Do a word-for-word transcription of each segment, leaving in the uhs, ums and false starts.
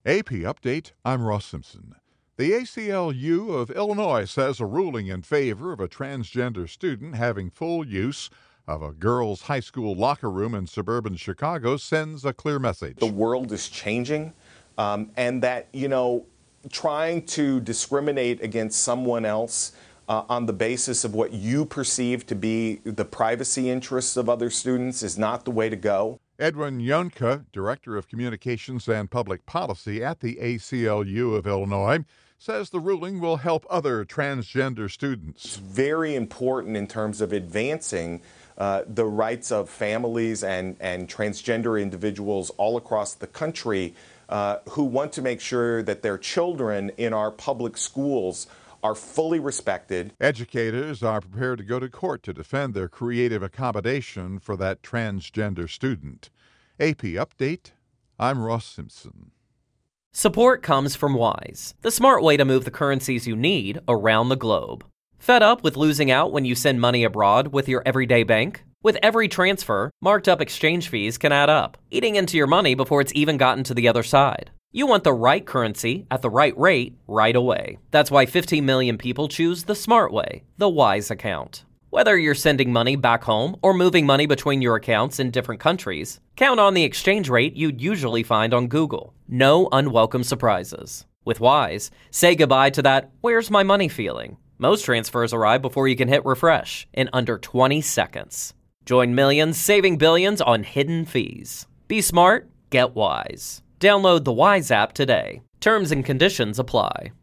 A P Update, I'm Ross Simpson. The A C L U of Illinois says a ruling in favor of a transgender student having full use of a girls' high school locker room in suburban Chicago sends a clear message. The world is changing, um, and that, you know, trying to discriminate against someone else uh, on the basis of what you perceive to be the privacy interests of other students is not the way to go. Edwin Yonka, Director of Communications and Public Policy at the A C L U of Illinois, says the ruling will help other transgender students. It's very important in terms of advancing uh, the rights of families and, and transgender individuals all across the country uh, who want to make sure that their children in our public schools are fully respected. Educators are prepared to go to court to defend their creative accommodation for that transgender student. A P Update, I'm Ross Simpson. Support comes from Wise, the smart way to move the currencies you need around the globe. Fed up with losing out when you send money abroad with your everyday bank? With every transfer, marked up exchange fees can add up, eating into your money before it's even gotten to the other side. You want the right currency at the right rate right away. That's why fifteen million people choose the smart way, the Wise account. Whether you're sending money back home or moving money between your accounts in different countries, count on the exchange rate you'd usually find on Google. No unwelcome surprises. With Wise, say goodbye to that "where's my money" feeling. Most transfers arrive before you can hit refresh in under twenty seconds. Join millions saving billions on hidden fees. Be smart, get Wise. Download the Wise app today. Terms and conditions apply.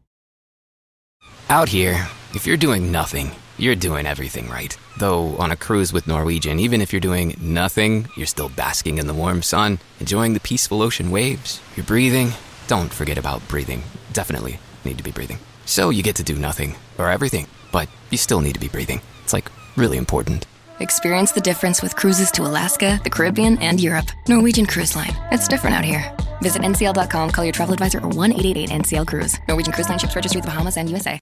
Out here, if you're doing nothing, you're doing everything right. Though on a cruise with Norwegian, even if you're doing nothing, you're still basking in the warm sun, enjoying the peaceful ocean waves. You're breathing. Don't forget about breathing. Definitely need to be breathing. So you get to do nothing, or everything, but you still need to be breathing. It's like really important. Experience the difference with cruises to Alaska, the Caribbean, and Europe. Norwegian Cruise Line. It's different out here. Visit N C L dot com, call your travel advisor, or one eight eight eight N C L Cruise. Norwegian Cruise Line ships registry the Bahamas and U S A.